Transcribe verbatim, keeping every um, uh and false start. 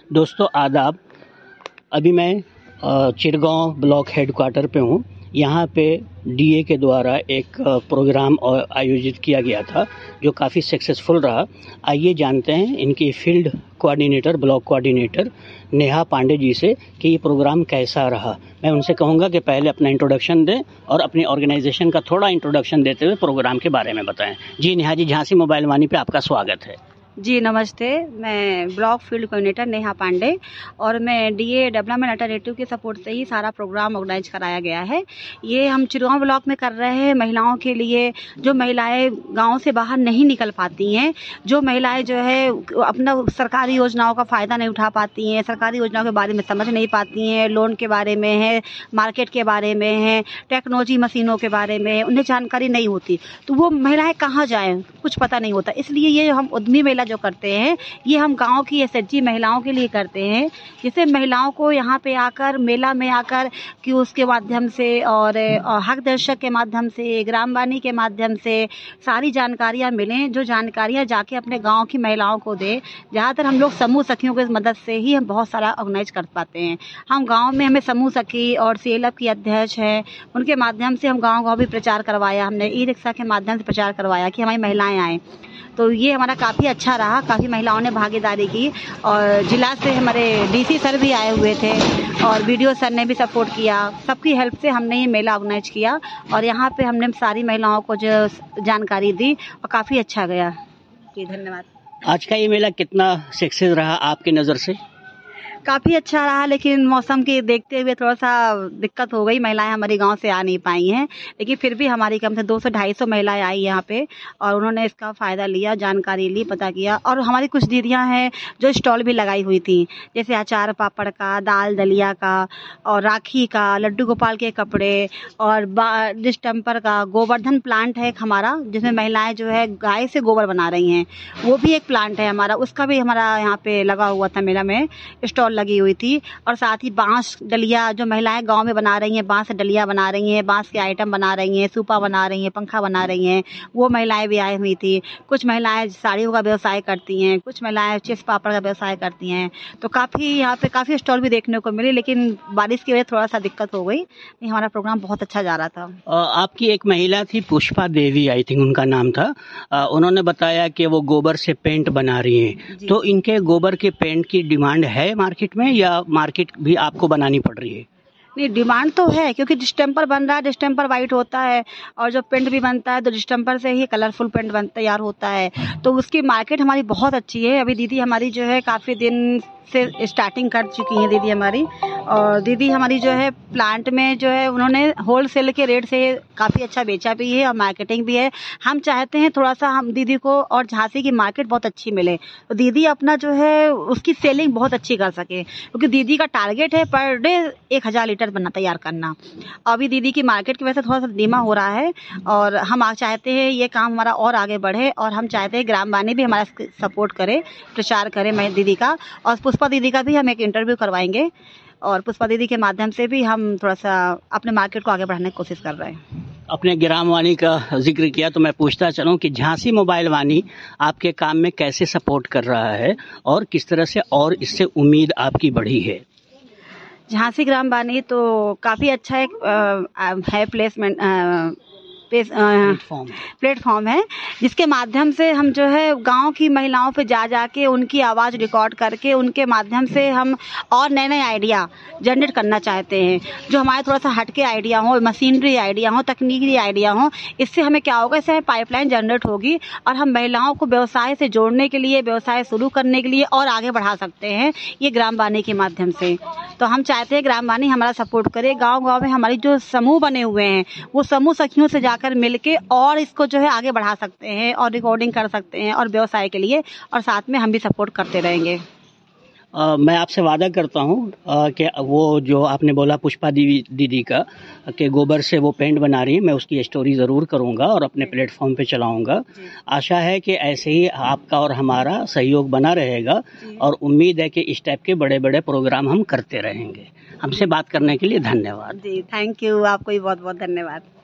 दोस्तों आदाब। अभी मैं अ, चिरगांव ब्लॉक हेडक्वार्टर पे हूँ। यहाँ पे डीए के द्वारा एक अ, प्रोग्राम और आयोजित किया गया था जो काफ़ी सक्सेसफुल रहा। आइए जानते हैं इनकी field coordinator, block coordinator Neha Pandey ji से कि ये प्रोग्राम कैसा रहा। मैं उनसे कहूँगा कि पहले अपना इंट्रोडक्शन दें और अपनी ऑर्गेनाइजेशन का थोड़ा इंट्रोडक्शन देते हुए प्रोग्राम के बारे में बताएं। जी नेहा जी, झांसी मोबाइल वाणी पे आपका स्वागत है। जी नमस्ते, मैं block field coordinator Neha Pandey और मैं डीए डेवलपमेंट अल्टरनेटिव के सपोर्ट से ही सारा प्रोग्राम ऑर्गेनाइज कराया गया है। ये हम चिरगांव ब्लॉक में कर रहे हैं महिलाओं के लिए, जो महिलाएं गांव से बाहर नहीं निकल पाती हैं, जो महिलाएं जो है अपना सरकारी योजनाओं का फ़ायदा नहीं उठा पाती हैं, सरकारी योजनाओं के बारे में समझ नहीं पाती हैं, लोन के बारे में है, मार्केट के बारे में है, टेक्नोलॉजी मशीनों के बारे में उन्हें जानकारी नहीं होती, तो वो महिलाएँ कहाँ जाएँ, कुछ पता नहीं होता। इसलिए ये हम उद्यमी मेला जो करते हैं ये हम गांव की एसएचजी महिलाओं के लिए करते हैं, जिससे महिलाओं को यहाँ पे आकर मेला में आकर कि उसके माध्यम से और हक दर्शक के माध्यम से, ग्रामवाणी के माध्यम से सारी जानकारियाँ मिलें, जो जानकारियाँ जाके अपने गांव की महिलाओं को दें। ज़्यादातर हम लोग समूह सखियों की मदद से ही हम बहुत सारा ऑर्गेनाइज कर पाते हैं। हम गाँव में हमें समूह सखी और सीएलएफ की अध्यक्ष हैं, उनके माध्यम से हम गाँव गाँव भी प्रचार करवाया, हमने ई रिक्शा के माध्यम से प्रचार करवाया कि हमारी महिलाएँ आएँ। तो ये हमारा काफ़ी अच्छा रहा, काफ़ी महिलाओं ने भागीदारी की और जिला से हमारे डीसी सर भी आए हुए थे और बीडीओ सर ने भी सपोर्ट किया। सबकी हेल्प से हमने ये मेला ऑर्गेनाइज किया और यहाँ पे हमने सारी महिलाओं को जो जानकारी दी और काफ़ी अच्छा गया। जी धन्यवाद। आज का ये मेला कितना सक्सेस रहा आपकी नज़र से? काफ़ी अच्छा रहा, लेकिन मौसम की देखते हुए थोड़ा सा दिक्कत हो गई, महिलाएं हमारे गांव से आ नहीं पाई हैं, लेकिन फिर भी हमारी कम से दो सौ ढाई सौ महिलाएं आई यहाँ पे और उन्होंने इसका फ़ायदा लिया, जानकारी ली, पता किया। और हमारी कुछ दीदियां हैं जो स्टॉल भी लगाई हुई थी, जैसे अचार पापड़ का, दाल दलिया का और राखी का, लड्डू गोपाल के कपड़े और डिस्टेम्पर का। गोवर्धन प्लांट है एक हमारा, जिसमें महिलाएँ जो है गाय से गोबर बना रही हैं, वो भी एक प्लांट है हमारा, उसका भी हमारा यहाँ पे लगा हुआ था मेला में, स्टॉल लगी हुई थी। और साथ ही बांस डलिया जो महिलाएं गांव में बना रही हैं, बांस से डलिया बना रही हैं, बांस के आइटम बना रही हैं, सूपा बना रही हैं, पंखा बना रही हैं, वो महिलाएं भी आई हुई थी। कुछ महिलाएं साड़ियों का व्यवसाय करती हैं, कुछ महिलाएं चिप्स पापड़ का व्यवसाय करती हैं। तो काफ़ी यहाँ पे काफ़ी स्टॉल भी देखने को मिले, लेकिन बारिश की वजह से थोड़ा सा दिक्कत हो गई। नहीं, हमारा प्रोग्राम बहुत अच्छा जा रहा था। आपकी एक महिला थी पुष्पा देवी, आई थिंक उनका नाम था, उन्होंने बताया कि वो गोबर से पेंट बना रही हैं, तो इनके गोबर के पेंट की डिमांड है मार्केट में या मार्केट भी आपको बनानी पड़ रही है? नहीं, डिमांड तो है, क्योंकि डिस्टेम्पर बन रहा है, डिस्टेम्पर वाइट होता है और जो पेंट भी बनता है तो डिस्टेम्पर से ही कलरफुल पेंट बन तैयार होता है, तो उसकी मार्केट हमारी बहुत अच्छी है। अभी दीदी हमारी जो है काफ़ी दिन से स्टार्टिंग कर चुकी हैं दीदी हमारी, और दीदी हमारी जो है प्लांट में जो है उन्होंने होलसेल के रेट से काफ़ी अच्छा बेचा भी है और मार्केटिंग भी है। हम चाहते हैं थोड़ा सा हम दीदी को और झांसी की मार्केट बहुत अच्छी मिले, तो दीदी अपना जो है उसकी सेलिंग बहुत अच्छी कर सके, क्योंकि दीदी का टारगेट है पर डे एक हज़ार लीटर बना तैयार करना। अभी दीदी की मार्केट की वजह से थोड़ा सा धीमा हो रहा है और हम चाहते हैं ये काम हमारा और आगे बढ़े, और हम चाहते हैं ग्रामवाणी भी हमारा सपोर्ट करे, प्रचार करे मैं दीदी का। और पुष्पा दीदी का भी हम एक इंटरव्यू करवाएंगे और पुष्पा दीदी के माध्यम से भी हम थोड़ा सा अपने मार्केट को आगे बढ़ाने की कोशिश कर रहे हैं। अपने ग्रामवाणी का जिक्र किया तो मैं पूछता चलूं कि झांसी मोबाइल वाणी आपके काम में कैसे सपोर्ट कर रहा है और किस तरह से और इससे उम्मीद आपकी बढ़ी है? झांसी ग्रामवाणी तो काफ़ी अच्छा एक आ, है प्लेसमेंट प्लेटफॉर्म प्लेटफॉर्म है, जिसके माध्यम से हम जो है गांव की महिलाओं पे जा जाके उनकी आवाज़ रिकॉर्ड करके उनके माध्यम से हम और नए नए आइडिया जनरेट करना चाहते हैं, जो हमारे थोड़ा सा हटके आइडिया हो, मशीनरी आइडिया हो, तकनीकी आइडिया हो। इससे हमें क्या होगा, इससे हमें पाइपलाइन जनरेट होगी और हम महिलाओं को व्यवसाय से जोड़ने के लिए, व्यवसाय शुरू करने के लिए और आगे बढ़ा सकते हैं ये ग्रामवाणी के माध्यम से। तो हम चाहते हैं ग्रामवाणी हमारा सपोर्ट करे, गाँव गाँव में हमारी जो समूह बने हुए हैं वो समूह सखियों से कर मिलके और इसको जो है आगे बढ़ा सकते हैं और रिकॉर्डिंग कर सकते हैं और व्यवसाय के लिए, और साथ में हम भी सपोर्ट करते रहेंगे। आ, मैं आपसे वादा करता हूँ कि वो जो आपने बोला पुष्पा दीदी दीदी का कि गोबर से वो पेंट बना रही है, मैं उसकी स्टोरी ज़रूर करूँगा और अपने प्लेटफॉर्म पे चलाऊँगा। आशा है कि ऐसे ही आपका और हमारा सहयोग बना रहेगा और उम्मीद है कि इस टाइप के बड़े बड़े प्रोग्राम हम करते रहेंगे। हमसे बात करने के लिए धन्यवाद। जी थैंक यू, आपको भी बहुत बहुत धन्यवाद।